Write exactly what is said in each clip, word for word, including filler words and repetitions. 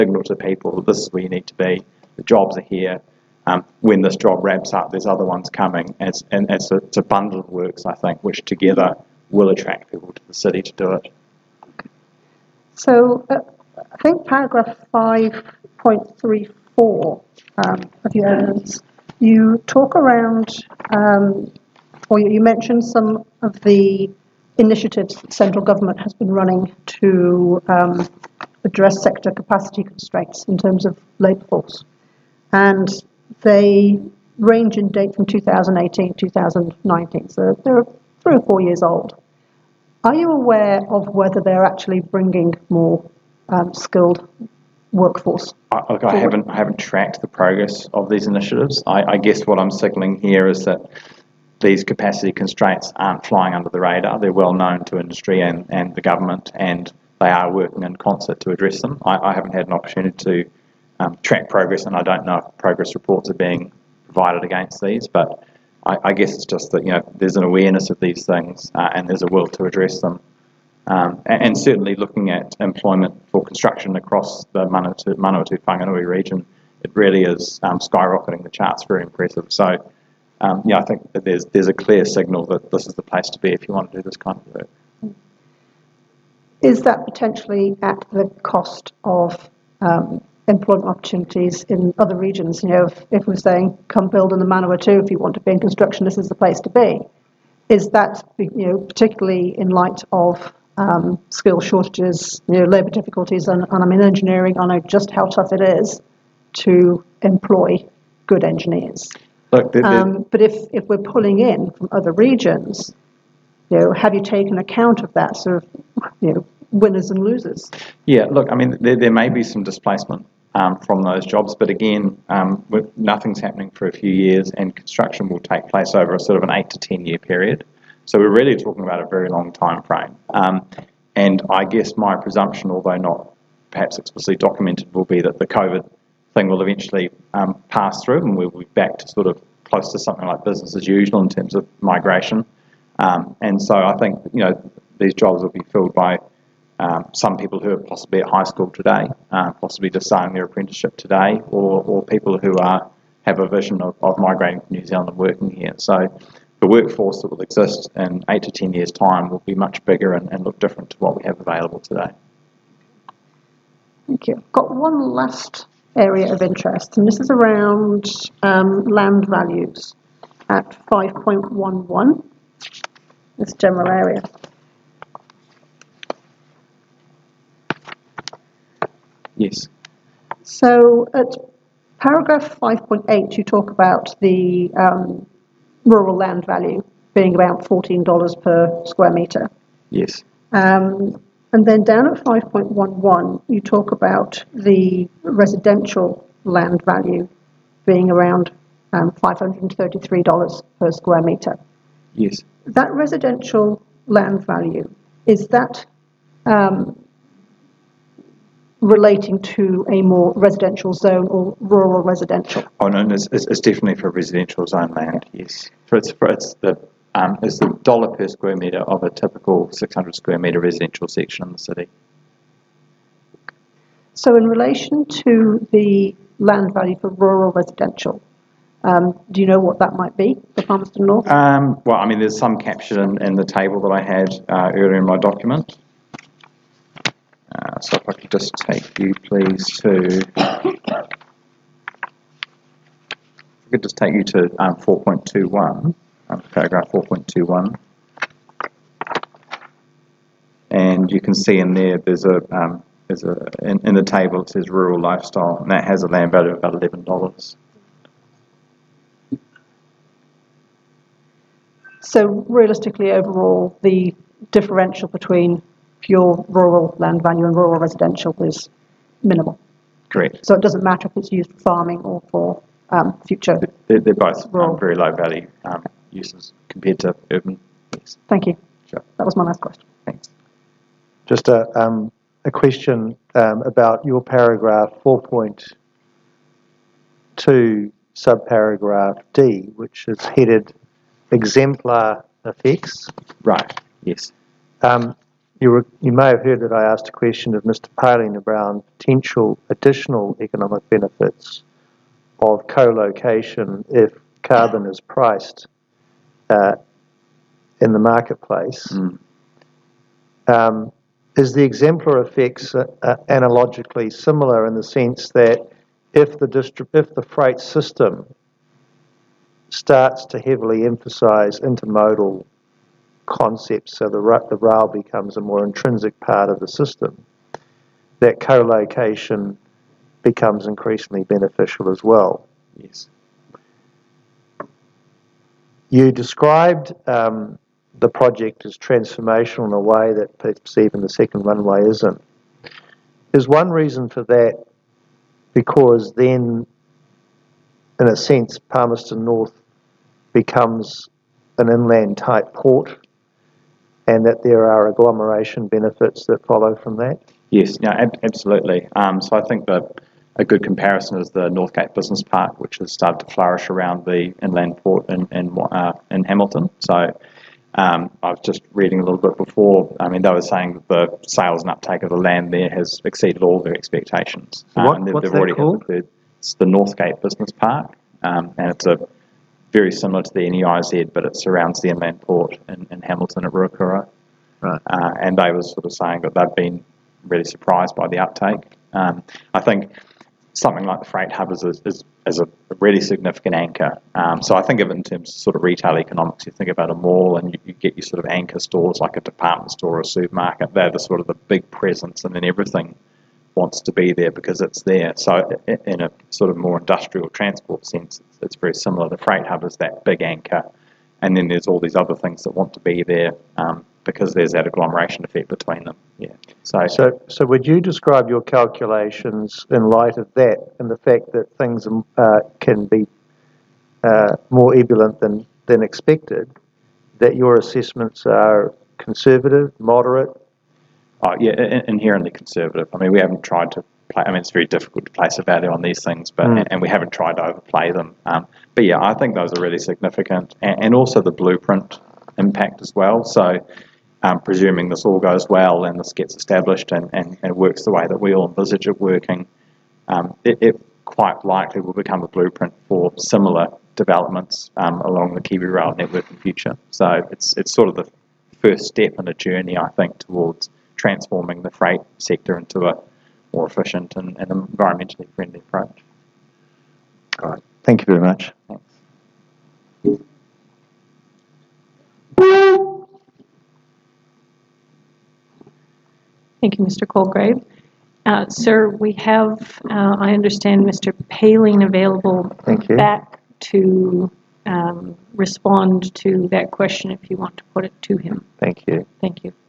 signal to people that this is where you need to be, the jobs are here. Um, when this job wraps up, there's other ones coming. It's, and it's a, it's a bundle of works, I think, which together will attract people to the city to do it. So uh, I think paragraph five point three four um, of your evidence, you talk around, um, or you, you mentioned some of the initiatives that central government has been running to um, address sector capacity constraints in terms of labour force. And they range in date from two thousand eighteen, two thousand nineteen, so they're three or four years old. Are you aware of whether they're actually bringing more um, skilled workforce? I, look, I haven't, I haven't tracked the progress of these initiatives. I, I guess what I'm signalling here is that these capacity constraints aren't flying under the radar. They're well known to industry and, and the government, and they are working in concert to address them. I, I haven't had an opportunity to um, track progress, and I don't know if progress reports are being provided against these, but I, I guess it's just that, you know, there's an awareness of these things uh, and there's a will to address them. Um, and, and certainly looking at employment for construction across the Manawatu, Manawatu Whanganui region, it really is um, skyrocketing the charts, very impressive. So, um, yeah, I think that there's, there's a clear signal that this is the place to be if you want to do this kind of work. Is that potentially at the cost of um, employment opportunities in other regions? You know, if, if we're saying, come build in the Manawatu, if you want to be in construction, this is the place to be. Is that, you know, particularly in light of um, skill shortages, you know, labour difficulties, and, and I'm in engineering, I know just how tough it is to employ good engineers. Look, the, the, um, but if, if we're pulling in from other regions, you know, have you taken account of that sort of, you know, winners and losers? Yeah, look, I mean, there, there may be some displacement um, from those jobs, but again, um, nothing's happening for a few years, and construction will take place over a sort of an eight to ten year period. So we're really talking about a very long time frame. Um, and I guess my presumption, although not perhaps explicitly documented, will be that the COVID thing will eventually um, pass through, and we'll be back to sort of close to something like business as usual in terms of migration. Um, and so I think, you know, these jobs will be filled by um, some people who are possibly at high school today, uh, possibly just starting their apprenticeship today, or, or people who are have a vision of, of migrating to New Zealand and working here. So the workforce that will exist in eight to ten years' time will be much bigger and, and look different to what we have available today. Thank you. I've got one last area of interest, and this is around um, land values at five point one one, this general area. Yes. So at paragraph five point eight, you talk about the um, rural land value being about fourteen dollars per square metre. Yes. Um, and then down at five point one one, you talk about the residential land value being around um, five hundred thirty-three dollars per square metre. Yes. That residential land value, is that um, relating to a more residential zone or rural residential? Oh no, it's, it's, it's definitely for residential zone land. Yes, for it's for it's the um, it's the dollar per square metre of a typical six hundred square metre residential section in the city. So in relation to the land value for rural residential, um, do you know what that might be for Palmerston North? Um, well, I mean, there's some captured in, in the table that I had uh, earlier in my document. Uh, so if I could just take you, please, to I could just take you to um, four point two one, um, paragraph four point two one, and you can see in there there's a um, there's a in, in the table it says rural lifestyle, and that has a land value of about eleven dollars. So realistically, overall, the differential between pure rural land value and rural residential is minimal. Correct. So it doesn't matter if it's used for farming or for um, future. They're, they're both rural. um, very low value um, uses compared to urban. Yes. Thank you. Sure. That was my last question. Thanks. Just a, um, a question um, about your paragraph four point two, subparagraph D, which is headed exemplar effects. Right. Yes. Um, you, re, you may have heard that I asked a question of Mister Paling around potential additional economic benefits of co-location if carbon is priced uh, in the marketplace. Mm. Um, is the exemplar effects uh, uh, analogically similar in the sense that if the distri- if the freight system starts to heavily emphasise intermodal concepts, so the, ra- the rail becomes a more intrinsic part of the system, that co-location becomes increasingly beneficial as well? Yes. You described um, the project as transformational in a way that perhaps even the second runway isn't. Is one reason for that because then, in a sense, Palmerston North becomes an inland type port, and that there are agglomeration benefits that follow from that? Yes, no, ab- absolutely. Um, so I think that a good comparison is the Northgate Business Park, which has started to flourish around the inland port in in, uh, in Hamilton. So um, I was just reading a little bit before. I mean, they were saying that the sales and uptake of the land there has exceeded all their expectations. So what, Um, they've, what's they've that already called? Had the, it's the Northgate Business Park, um, and it's a very similar to the N E I Z, but it surrounds the inland port in, in Hamilton at Ruakura. Right. Uh, and they were sort of saying that they've been really surprised by the uptake. Um, I think something like the freight hub is a, is, is a really significant anchor. Um, so I think of it in terms of sort of retail economics. You think about a mall and you, you get your sort of anchor stores like a department store or a supermarket. They're the sort of the big presence, and then everything wants to be there because it's there. So in a sort of more industrial transport sense, it's, it's very similar. The freight hub is that big anchor, and then there's all these other things that want to be there um, because there's that agglomeration effect between them. Yeah. So, So, so would you describe your calculations in light of that and the fact that things uh, can be uh, more ebullient than, than expected, that your assessments are conservative, moderate? oh, yeah, in- inherently conservative. I mean, we haven't tried to play. I mean, it's very difficult to place a value on these things, but Mm. and we haven't tried to overplay them. Um, but yeah, I think those are really significant, and, and also the blueprint impact as well. So. Um, presuming this all goes well and this gets established and, and, and works the way that we all envisage it working, um, it, it quite likely will become a blueprint for similar developments um, along the Kiwi Rail network in future. So it's it's sort of the first step in a journey, I think, towards transforming the freight sector into a more efficient and, and environmentally friendly approach. All right. Thank you very much. Thanks. Thank you, Mister Colgrave. Uh, sir, we have, uh, I understand, Mister Paling available Thank you. back to um, respond to that question if you want to put it to him. Thank you. Thank you.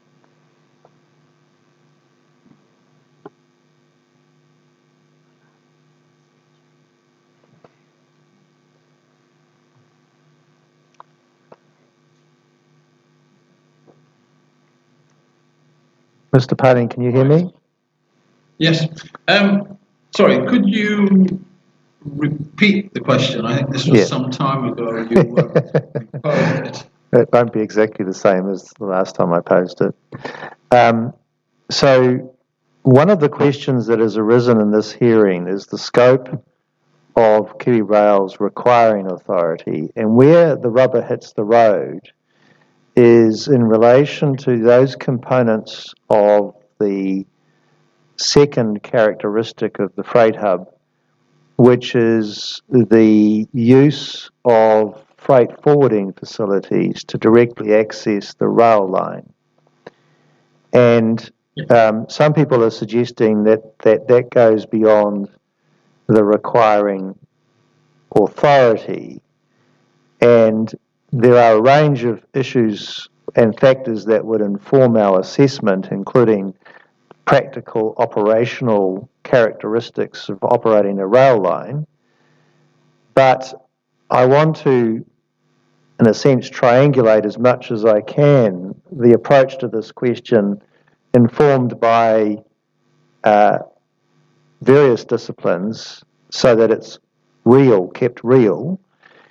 Mister Paling, can you hear me? Yes. Um, sorry, could you repeat the question? I think this was Yeah. some time ago you, uh, you posed it. It won't be exactly the same as the last time I posed it. Um, so one of the questions that has arisen in this hearing is the scope of Kiwi Rail's requiring authority, and where the rubber hits the road is in relation to those components of the second characteristic of the freight hub, which is the use of freight forwarding facilities to directly access the rail line. And um, some people are suggesting that, that that goes beyond the requiring authority, and there are a range of issues and factors that would inform our assessment, including practical operational characteristics of operating a rail line. But I want to, in a sense, triangulate as much as I can the approach to this question informed by uh, various disciplines so that it's real, kept real.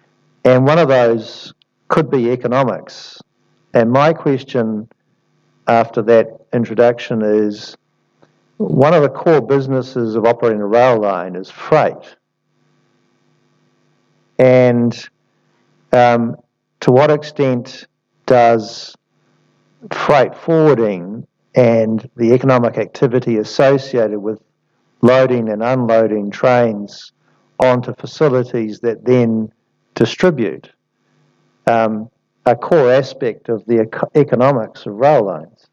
And one of those could be economics. And my question after that introduction is one of the core businesses of operating a rail line is freight. And um, to what extent does freight forwarding and the economic activity associated with loading and unloading trains onto facilities that then distribute um, a core aspect of the eco- economics of rail lines?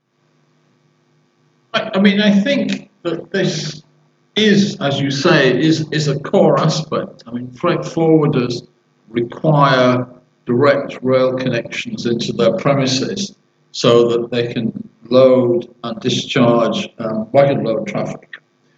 I, I mean, I think that this is, as you say, is, is a core aspect. I mean, freight forwarders require direct rail connections into their premises so that they can load and discharge um, wagon load traffic.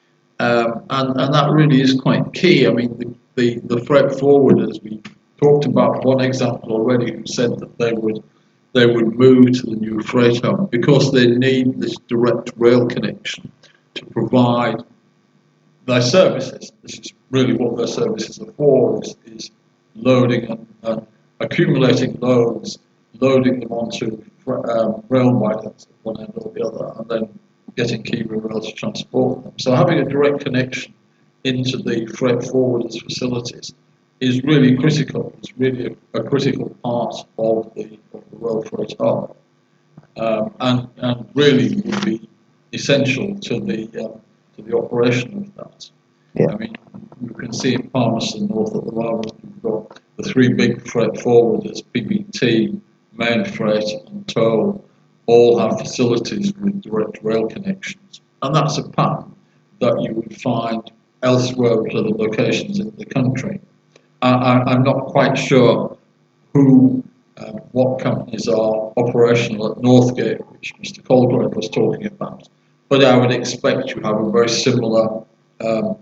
Um, and, and that really is quite key. I mean, the, the, the freight forwarders, we talked about one example already who said that they would they would move to the new freight hub because they need this direct rail connection to provide their services. This is really what their services are for, is, is loading and, and accumulating loads, loading them onto um, rail wagons at one end or the other, and then getting Kiwi Rail to transport them. So having a direct connection into the freight forwarders facilities is really critical. It's really a, a critical part of the, of the rail freight hub, um, and, and really would be essential to the um, to the operation of that. Yeah. I mean, you can see in Palmerston North at the moment, you've got the three big freight forwarders, P B T, Main Freight, and Toll, all have facilities with direct rail connections. And that's a pattern that you would find elsewhere at other locations in the country. I, I'm not quite sure who, uh, what companies are operational at Northgate, which Mister Colgrove was talking about, but I would expect you have a very similar um,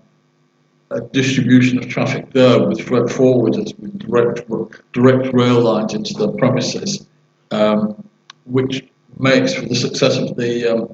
a distribution of traffic there with freight forwarders with direct direct rail lines into their premises, um, which makes for the success of the um,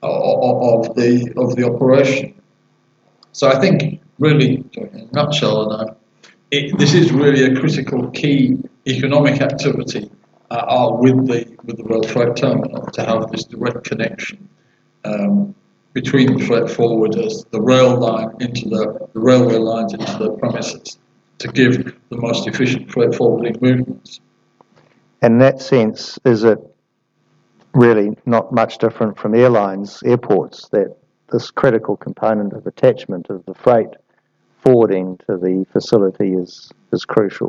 of the of the operation. So I think really, in a nutshell, and I, It, this is really a critical key economic activity uh, with the with the rail freight terminal to have this direct connection um, between the freight forwarders, the rail line into the, the railway lines into the premises to give the most efficient freight forwarding movements. In that sense, is it really not much different from airlines, airports, that this critical component of attachment of the freight forwarding to the facility is, is crucial?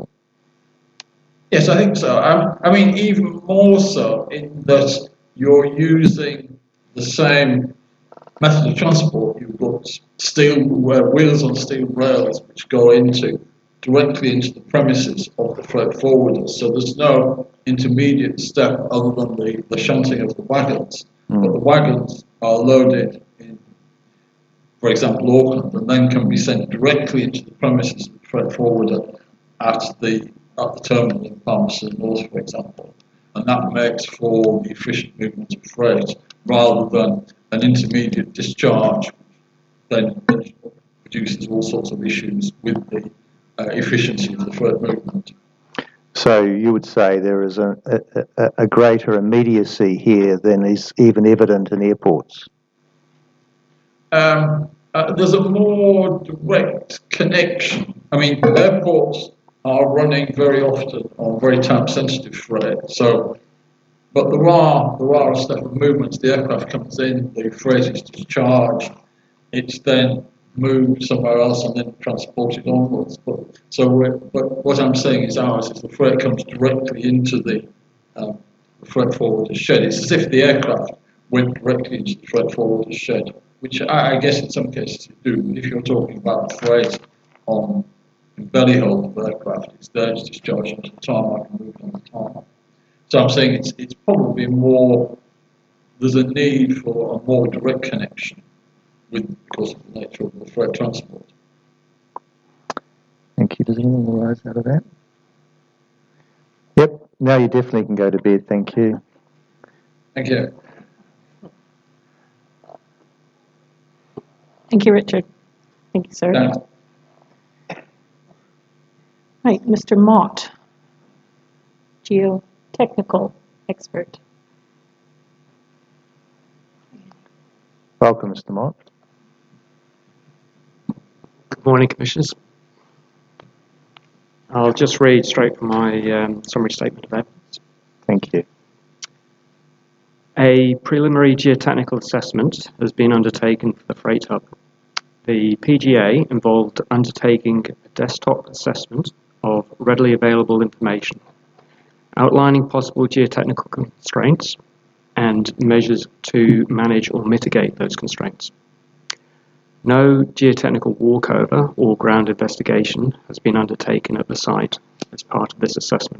Yes, I think so. I, I mean, even more so in that you're using the same method of transport. You've got steel uh, wheels on steel rails which go into directly into the premises of the freight forwarders. So there's no intermediate step other than the, the shunting of the wagons. Mm. But the wagons are loaded in, for example, Auckland, and then can be sent directly into the premises of the freight forwarder at the at the terminal in Palmerston North, for example. And that makes for the efficient movement of freight rather than an intermediate discharge, then produces all sorts of issues with the uh, efficiency of the freight movement. So you would say there is a, a, a greater immediacy here than is even evident in airports? Um, uh, there's a more direct connection. I mean, airports are running very often on very time-sensitive freight. So, but there are there are a step of movements. The aircraft comes in, the freight is discharged, it's then moved somewhere else and then transported onwards. But so, we're, but what I'm saying is ours is the freight comes directly into the, um, the freight forwarder's shed. It's as if the aircraft went directly into the freight forwarder's shed, which I, I guess in some cases you do. But if you're talking about freight on belly hold of aircraft, it's there to discharge into the tarmac and move on the tarmac. So I'm saying it's it's probably more, there's a need for a more direct connection with, because of the nature of the freight transport. Thank you. Does anyone arise out of that? Yep, now you definitely can go to bed, thank you. Thank you. Thank you, Richard. Thank you, sir. Thanks. Right, Mister Mott, geotechnical expert. Welcome, Mister Mott. Good morning, Commissioners. I'll just read straight from my um, summary statement of evidence. Thank you. A preliminary geotechnical assessment has been undertaken for the freight hub. The P G A involved undertaking a desktop assessment of readily available information, outlining possible geotechnical constraints and measures to manage or mitigate those constraints. No geotechnical walkover or ground investigation has been undertaken at the site as part of this assessment.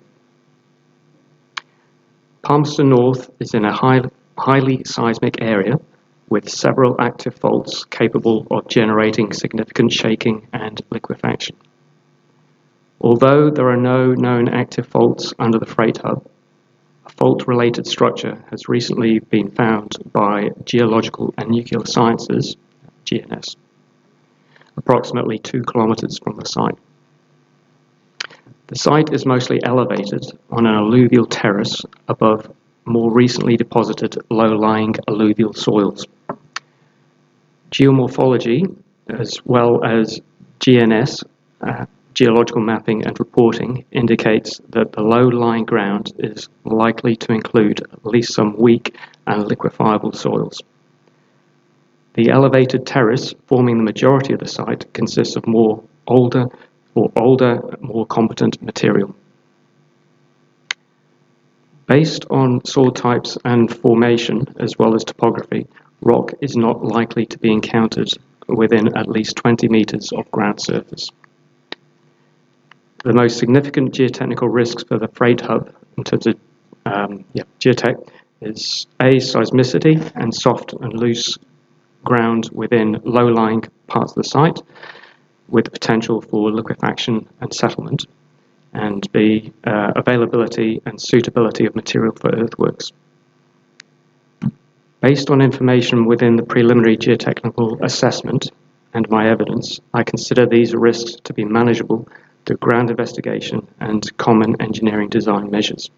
Palmerston North is in a high, highly seismic area with several active faults capable of generating significant shaking and liquefaction. Although there are no known active faults under the freight hub, a fault-related structure has recently been found by Geological and Nuclear Sciences, G N S, approximately two kilometres from the site. The site is mostly elevated on an alluvial terrace above more recently deposited low-lying alluvial soils. Geomorphology, as well as G N S, uh, geological mapping and reporting, indicates that the low-lying ground is likely to include at least some weak and liquefiable soils. The elevated terrace forming the majority of the site consists of more older or older, more competent material. Based on soil types and formation, as well as topography, rock is not likely to be encountered within at least twenty metres of ground surface. The most significant geotechnical risks for the freight hub in terms of um, yeah, geotech is A, seismicity and soft and loose ground within low-lying parts of the site with the potential for liquefaction and settlement, and B, uh, availability and suitability of material for earthworks. Based on information within the preliminary geotechnical assessment and my evidence, I consider these risks to be manageable through ground investigation and common engineering design measures.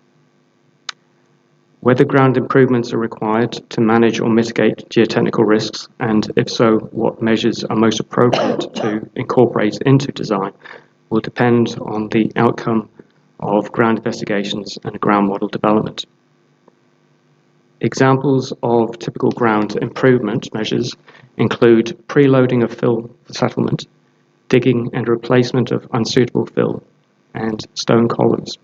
Whether ground improvements are required to manage or mitigate geotechnical risks, and if so, what measures are most appropriate to incorporate into design, will depend on the outcome of ground investigations and ground model development. Examples of typical ground improvement measures include preloading of fill for settlement, digging and replacement of unsuitable fill, and stone columns.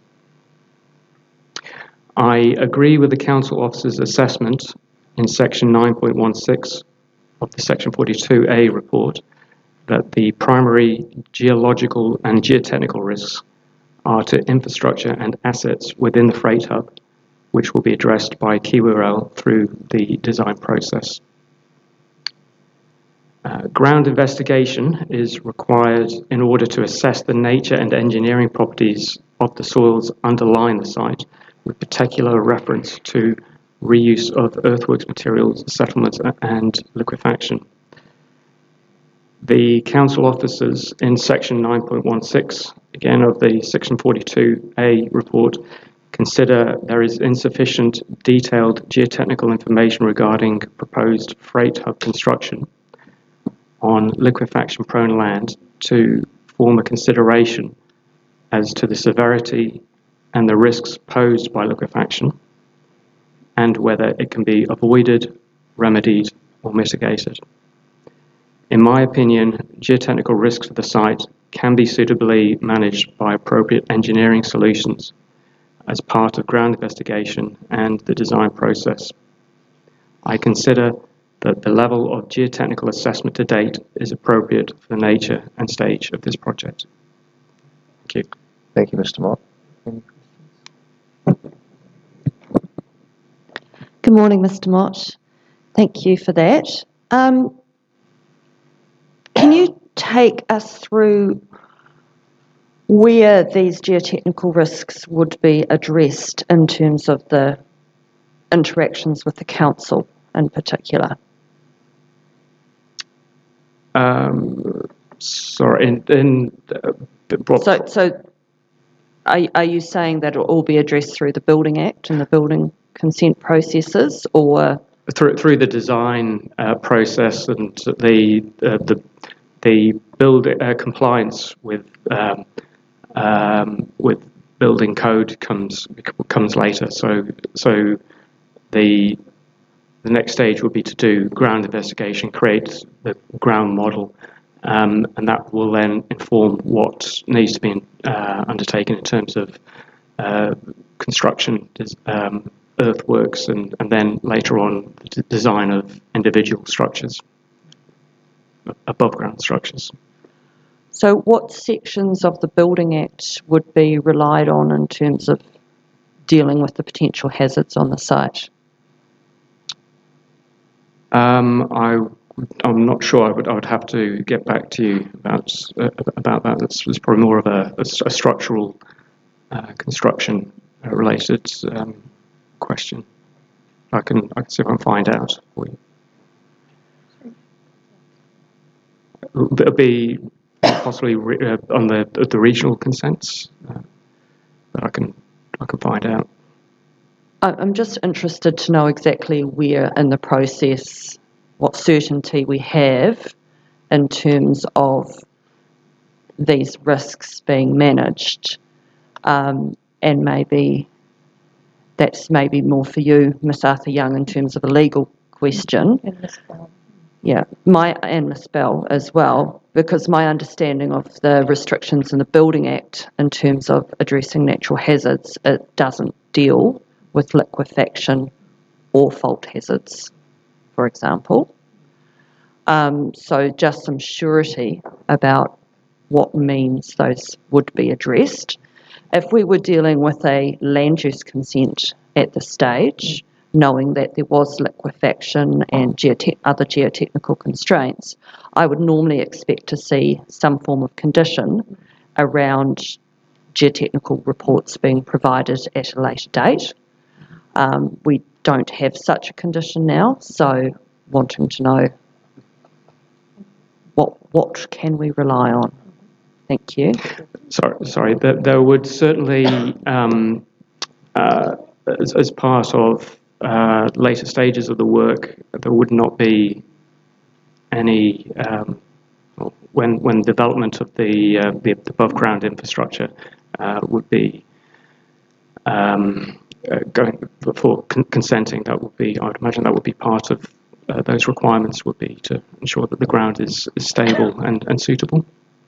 I agree with the Council Officer's assessment in section nine point one six of the section forty-two A report that the primary geological and geotechnical risks are to infrastructure and assets within the freight hub, which will be addressed by Kiwi Rail through the design process. Uh, ground investigation is required in order to assess the nature and engineering properties of the soils underlying the site, with particular reference to reuse of earthworks materials, settlements, and liquefaction. The council officers in section nine point one six, again of the section forty-two A report, consider there is insufficient detailed geotechnical information regarding proposed freight hub construction on liquefaction-prone land to form a consideration as to the severity and the risks posed by liquefaction, and whether it can be avoided, remedied, or mitigated. In my opinion, geotechnical risks for the site can be suitably managed by appropriate engineering solutions as part of ground investigation and the design process. I consider that the level of geotechnical assessment to date is appropriate for the nature and stage of this project. Thank you. Thank you, Mister Mott. Good morning, Mister Mott. Thank you for that. Um, can you take us through where these geotechnical risks would be addressed in terms of the interactions with the council in particular? Um, sorry, in, in uh, what, So, so are, are you saying that it will all be addressed through the Building Act and the building consent processes, or through through the design uh, process and the uh, the the build uh, compliance with um, um, with building code comes comes later. So so the the next stage would be to do ground investigation, create the ground model, um, and that will then inform what needs to be uh, undertaken in terms of uh, construction, um, earthworks, and, and then later on the design of individual structures, above ground structures. So what sections of the Building Act would be relied on in terms of dealing with the potential hazards on the site? Um, I, I'm not sure. I would, I would have to get back to you about uh, about that. That's, that's probably more of a, a, a structural uh, construction related um, question. I can I can see if I can find out for you. It'll be possibly re, uh, on the the regional consents, uh, but I can I can find out. I'm just interested to know exactly where in the process, what certainty we have in terms of these risks being managed, um, and maybe that's maybe more for you, Miss Arthur Young, in terms of a legal question. And Miz Bell. Yeah, my and Miss Bell as well, because my understanding of the restrictions in the Building Act in terms of addressing natural hazards, it doesn't deal with liquefaction or fault hazards, for example. Um, so just some surety about what means those would be addressed. If we were dealing with a land use consent at this stage, knowing that there was liquefaction and geote- other geotechnical constraints, I would normally expect to see some form of condition around geotechnical reports being provided at a later date. Um, we don't have such a condition now, so wanting to know what what can we rely on. Thank you. Sorry, sorry. There, there would certainly, um, uh, as, as part of uh, later stages of the work, there would not be any um, when when development of the uh, the above ground infrastructure uh, would be. Um, Uh, going for con- consenting, that would be, I would imagine that would be part of uh, those requirements would be to ensure that the ground is, is stable and, and suitable.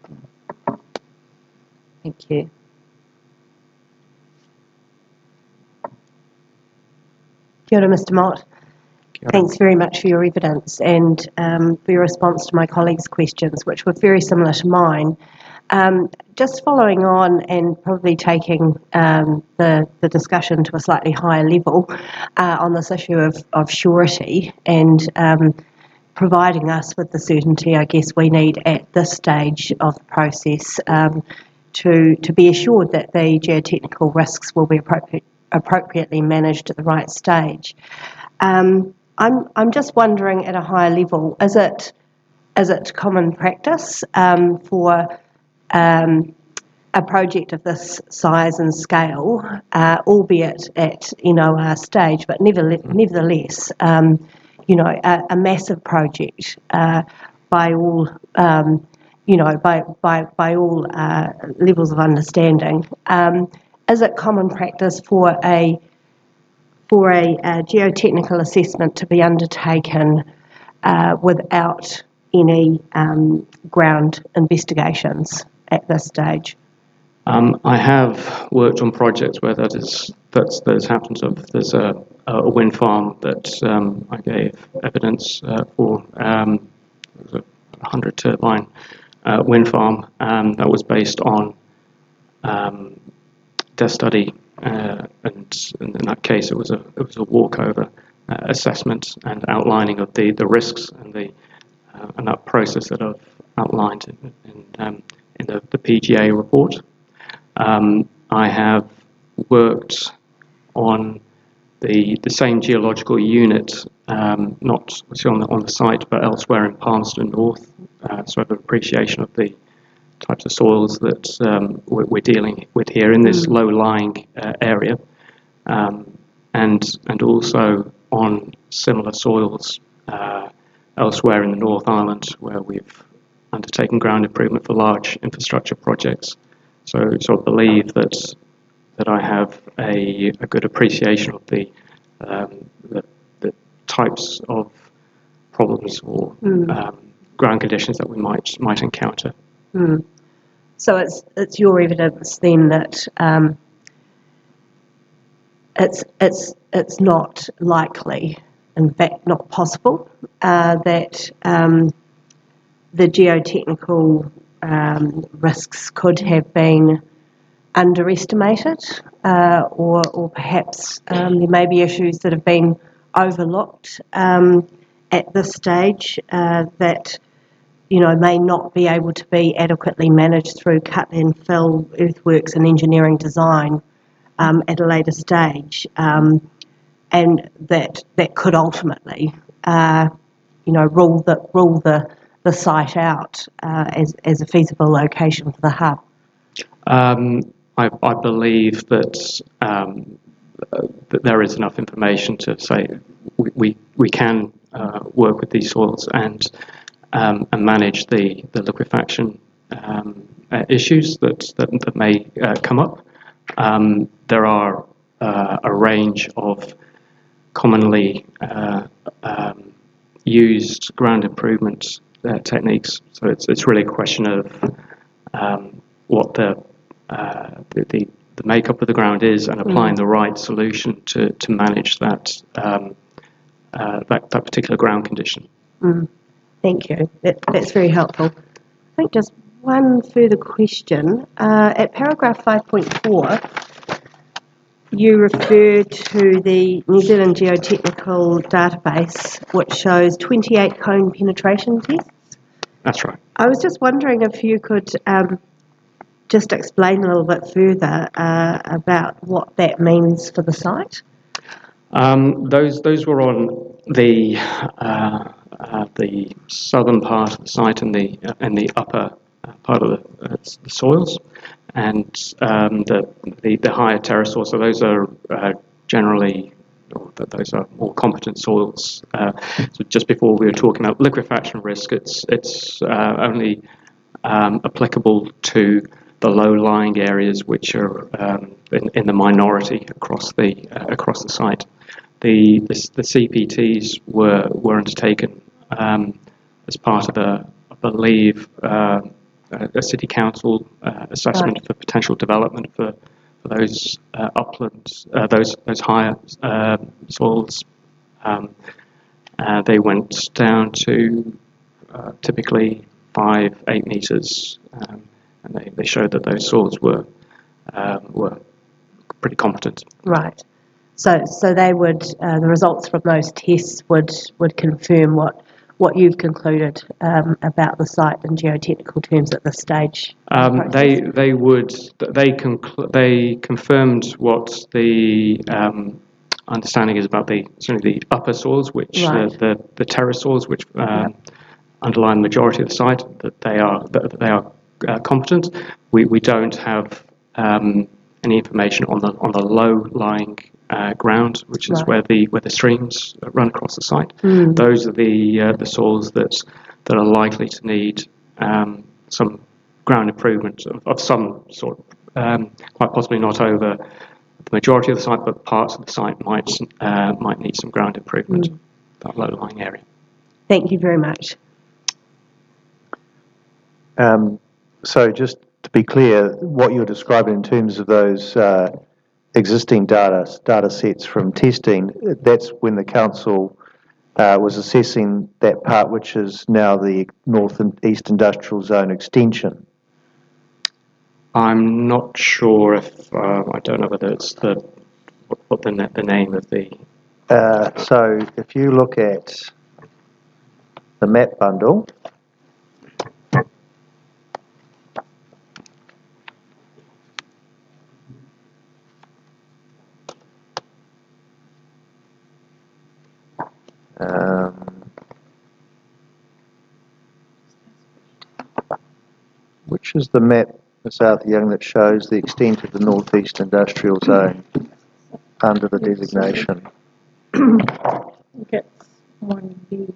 Thank you. Kia ora, Mister Mott. Kia ora. Thanks very much for your evidence and um, for your response to my colleagues' questions, which were very similar to mine. Um, just following on and probably taking um, the, the discussion to a slightly higher level uh, on this issue of, of surety and um, providing us with the certainty, I guess, we need at this stage of the process um, to, to be assured that the geotechnical risks will be appropriate, appropriately managed at the right stage. Um, I'm, I'm just wondering at a higher level, is it, is it common practice um, for Um, a project of this size and scale, uh, albeit at N O R stage, but nevertheless, nevertheless um, you know, a, a massive project uh, by all, um, you know, by by by all uh, levels of understanding. Um, is it common practice for a for a, a geotechnical assessment to be undertaken uh, without any um, ground investigations at this stage? Um, I have worked on projects where that is that's that has happened. So there's a, a wind farm that um, I gave evidence uh, for. Um, it was a hundred turbine uh, wind farm um, that was based on um, desk study, uh, and, and in that case it was a it was a walkover uh, assessment and outlining of the, the risks and the uh, and that process that I've outlined in, in um, in the, the P G A report. Um, I have worked on the the same geological unit, um, not on the, on the site, but elsewhere in Palmerston North, uh, so I have an appreciation of the types of soils that um, we're, we're dealing with here in this Mm. low-lying uh, area, um, and and also on similar soils uh, elsewhere in the North Island, where we've undertaken ground improvement for large infrastructure projects. So, so I believe that that I have a, a good appreciation of the, um, the the types of problems or Mm. um, ground conditions that we might might encounter. Mm. So it's it's your evidence then that um, it's it's it's not likely, in fact, not possible, uh, that um, the geotechnical um, risks could have been underestimated, uh, or or perhaps um, there may be issues that have been overlooked um, at this stage uh, that you know may not be able to be adequately managed through cut and fill earthworks and engineering design um, at a later stage, um, and that that could ultimately uh, you know rule the rule the the site out uh, as as a feasible location for the hub. Um, I, I believe that, um, uh, that there is enough information to say we, we, we can uh, work with these soils and um, and manage the, the liquefaction um, uh, issues that, that, that may uh, come up. Um, there are uh, a range of commonly uh, um, used ground improvement uh, techniques, so it's, it's really a question of um, what the Uh, the, the, the makeup of the ground is and applying Mm. the right solution to, to manage that, um, uh, that that particular ground condition. Mm. Thank you. That, that's very helpful. I think just one further question. Uh, at paragraph five point four, you refer to the New Zealand Geotechnical Database, which shows twenty-eight cone penetration tests. That's right. I was just wondering if you could um, just explain a little bit further uh, about what that means for the site. Um, those those were on the uh, uh, the southern part of the site and the uh, and the upper uh, part of the, uh, the soils, and um, the, the the higher terrace soils. So those are uh, generally, or th- those are more competent soils. Uh, so just before we were talking about liquefaction risk, it's it's uh, only um, applicable to the low-lying areas, which are um, in, in the minority across the uh, across the site. The, the the C P Ts were were undertaken um, as part of a, I believe, uh, a, a city council uh, assessment Right. for potential development for, for those uh, uplands, uh, those those higher uh, soils. Um, uh, they went down to uh, typically five, eight meters. Um, and they, they showed that those soils were um, were pretty competent. Right. So, so they would uh, the results from those tests would would confirm what what you've concluded um, about the site in geotechnical terms at this stage. Um, they they would they conclu- they confirmed what the um, understanding is about the certainly the upper soils, which Right. uh, the the terrace soils, which um, Yeah. underline the majority of the site, that they are that they are uh, competent. We we don't have um, any information on the on the low lying uh, ground, which is Right. where the where the streams run across the site. Mm. Those are the uh, the soils that that are likely to need um, some ground improvement of, of some sort. Um, quite possibly not over the majority of the site, but parts of the site might uh, might need some ground improvement. Mm. That low lying area. Thank you very much. Um, so just to be clear, what you're describing in terms of those uh, existing data data sets from testing, that's when the council uh, was assessing that part which is now the North and East Industrial Zone extension. I'm not sure if uh, I don't know whether it's the what, what the the name of the. Uh, so if you look at the map bundle, um, which is the map, South Young, that shows the extent of the Northeast Industrial Zone under the designation? one B.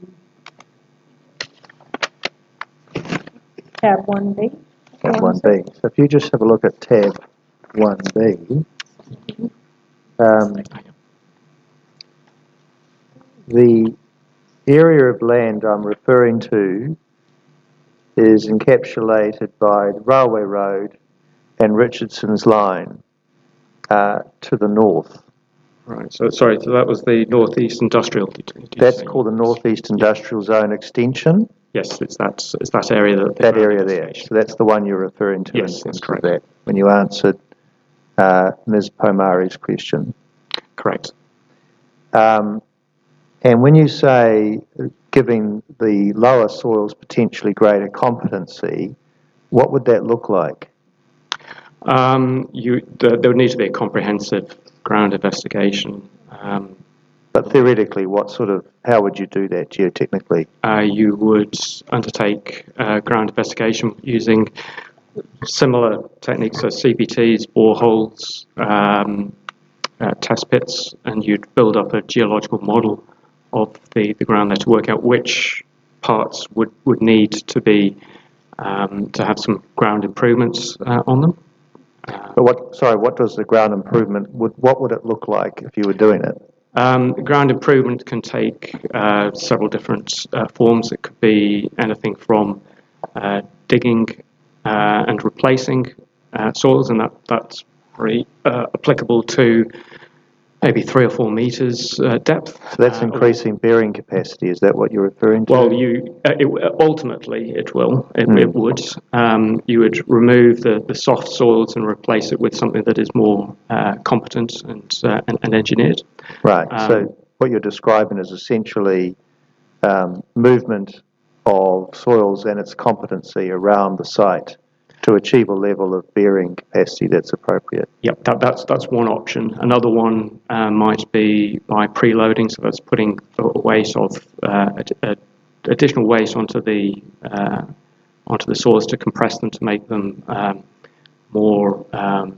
Tab one B. Tab one B. So if you just have a look at tab one B, um, the area of land I'm referring to is encapsulated by the Railway Road and Richardson's Line uh, to the north. Right. So sorry. So that was the Northeast Industrial. Did you That's say? called the Northeast Industrial Zone Extension. Yes, it's that. It's that area that. That area there. So that's the one you're referring to. Yes, in that's terms of correct. That, when you answered uh, Miz Pomari's question. Correct. Um, and when you say giving the lower soils potentially greater competency, what would that look like? Um, you, there, there would need to be a comprehensive ground investigation. Um, But theoretically, what sort of, how would you do that geotechnically? uh, you would undertake uh, ground investigation using similar techniques, so C B Ts, boreholes, um, uh, test pits, and you'd build up a geological model of the, the ground there to work out which parts would, would need to be um, to have some ground improvements uh, on them. But what, sorry, what does the ground improvement, would, what would it look like if you were doing it? Um, ground improvement can take uh, several different uh, forms. It could be anything from uh, digging uh, and replacing uh, soils, and that, that's very uh, applicable to maybe three or four meters uh, depth. So that's Uh, increasing bearing capacity, is that what you're referring to? Well, you uh, it, ultimately it will. It, Mm. it would. Um, you would remove the, the soft soils and replace it with something that is more uh, competent and, uh, and and engineered. Right, Um, so what you're describing is essentially um, movement of soils and its competency around the site to achieve a level of bearing capacity that's appropriate. Yep, that, that's that's one option. Another one uh, might be by preloading, so that's putting a weight of uh, ad- ad- additional weight onto the uh, onto the soils to compress them to make them um, more um,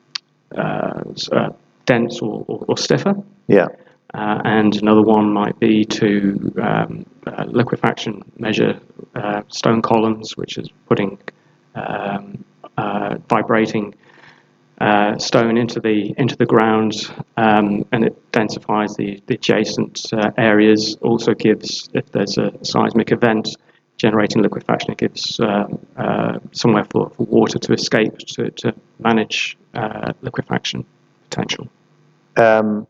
uh, s- uh, dense or, or, or stiffer. Yeah, Uh, and another one might be to um, uh, liquefaction measure uh, stone columns, which is putting um, uh, vibrating uh, stone into the into the ground, um, and it densifies the, the adjacent uh, areas. Also gives, if there's a seismic event generating liquefaction, it gives uh, uh, somewhere for, for water to escape to, to manage uh, liquefaction potential. Um,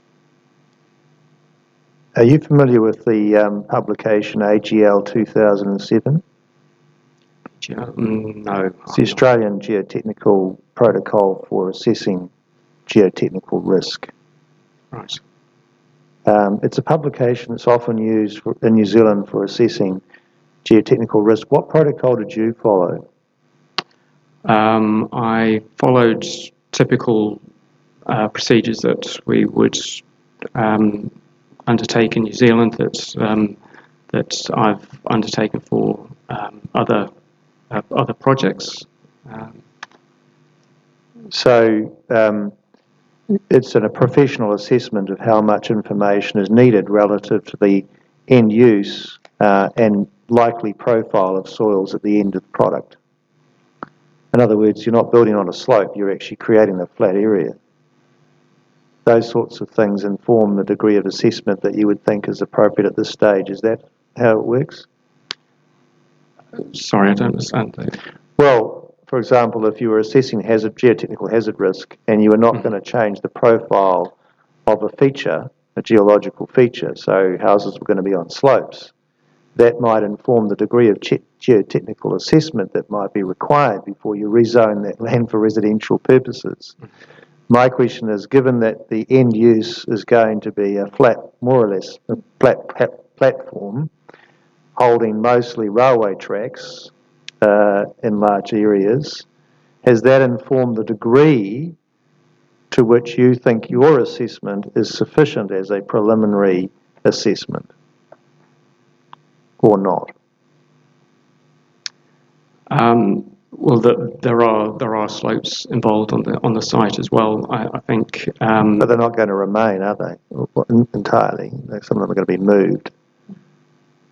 are you familiar with the um, publication A G L two thousand seven? Yeah, mm, no. It's the Australian Geotechnical Protocol for Assessing Geotechnical Risk. Right. Um, it's a publication that's often used for, in New Zealand for assessing geotechnical risk. What protocol did you follow? Um, I followed typical uh, procedures that we would um, undertake in New Zealand that um, that I've undertaken for um, other uh, other projects. Um, So um, it's in a professional assessment of how much information is needed relative to the end use uh, and likely profile of soils at the end of the product. In other words, you're not building on a slope, you're actually creating a flat area. Those sorts of things inform the degree of assessment that you would think is appropriate at this stage. Is that how it works? sorry, I don't understand. that. Well, for example, if you were assessing hazard, geotechnical hazard risk, and you were not Mhm. going to change the profile of a feature, a geological feature, so houses were going to be on slopes, that might inform the degree of ge- geotechnical assessment that might be required before you rezone that land for residential purposes. My question is, given that the end use is going to be a flat, more or less, a flat plat- platform, holding mostly railway tracks uh, in large areas, has that informed the degree to which you think your assessment is sufficient as a preliminary assessment, or not? Um, well, the, there are there are slopes involved on the on the site as well. I, I think. Um, But they're not going to remain, are they? Entirely. Some of them are going to be moved.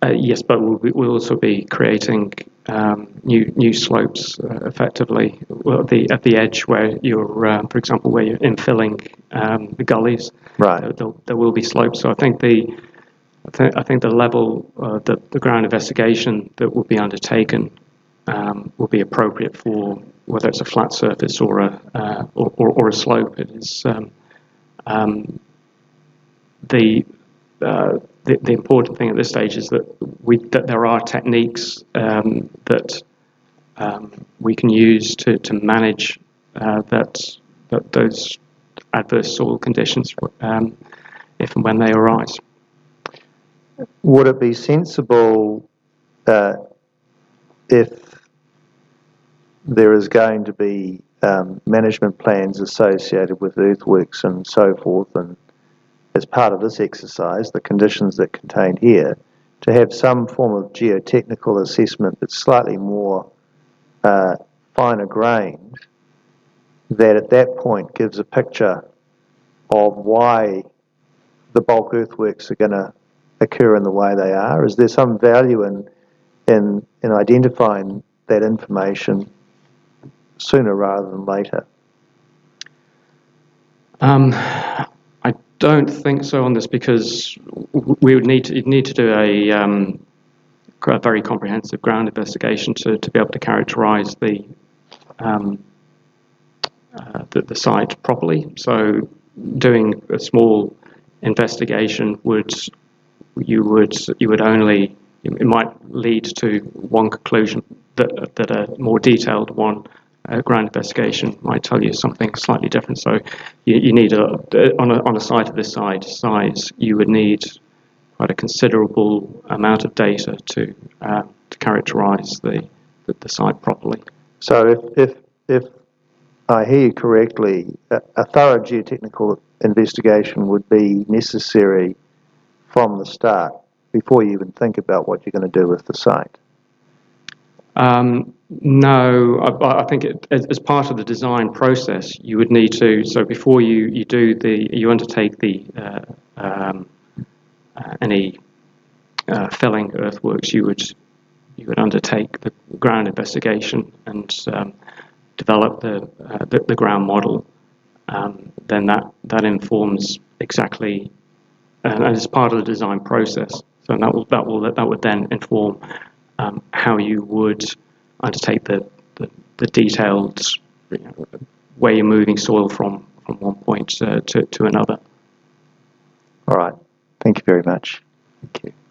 Uh, yes, but we'll, be- we'll also be creating um, new new slopes uh, effectively well, at the at the edge where you're, uh, for example, where you're infilling um, the gullies. Right. There, there'll- there will be slopes. So I think the I think, I think the level uh, that the ground investigation that will be undertaken um, will be appropriate for whether it's a flat surface or a uh, or, or, or a slope. It is um, um, the uh, The, the important thing at this stage is that we that there are techniques um, that um, we can use to to manage uh, that that those adverse soil conditions um, if and when they arise. Would it be sensible uh, if there is going to be um, management plans associated with earthworks and so forth, and as part of this exercise, the conditions that contained here, to have some form of geotechnical assessment that's slightly more uh, finer grained, that at that point gives a picture of why the bulk earthworks are going to occur in the way they are? Is there some value in, in, in identifying that information sooner rather than later? Um, I don't think so on this because we would need to you'd need to do a, um, a very comprehensive ground investigation to, to be able to characterise the, um, uh, the the site properly. So doing a small investigation would you would you would only it might lead to one conclusion that that a more detailed one. Uh, ground investigation might tell you something slightly different. So you, you need a on a on a site of this size size you would need quite a considerable amount of data to uh, to characterise the, the the site properly. So if if if I hear you correctly, a, a thorough geotechnical investigation would be necessary from the start before you even think about what you're going to do with the site. Um, no, I, I think it, as, as part of the design process, you would need to. So before you, you do the, you undertake the uh, um, uh, any uh, filling earthworks, you would you would undertake the ground investigation and um, develop the, uh, the the ground model. Um, then that that informs exactly, uh, and it's part of the design process. So that will that will that would then inform. Um, how you would undertake the, the, the detailed you know, way you're moving soil from, from one point uh, to, to another. All right. Thank you very much. Thank you.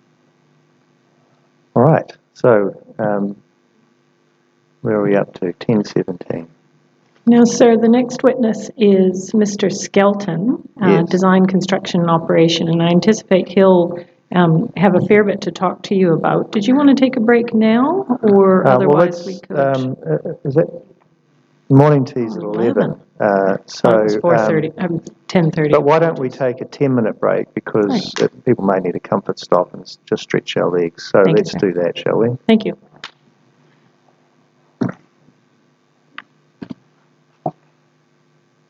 All right. So um, where are we up to? ten seventeen. Now, sir, the next witness is Mister Skelton, uh, Yes. Design, Construction, and Operation, and I anticipate he'll um, have a fair bit to talk to you about. Did you want to take a break now, or Uh, well, otherwise let's, we could? um, uh, is it morning tea's at Oh, eleven? eleven. Uh, so, Oh, it was four thirty, um, um, ten thirty. but why don't we take a ten minute break because Right. uh, people may need a comfort stop and s- just stretch our legs. So Thank you, let's sir. do that, shall we? Thank you.